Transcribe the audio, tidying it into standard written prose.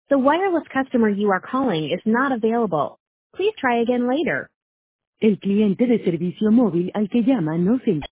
The wireless customer you are calling is not available. Please try again later. El cliente de servicio móvil al que llama no se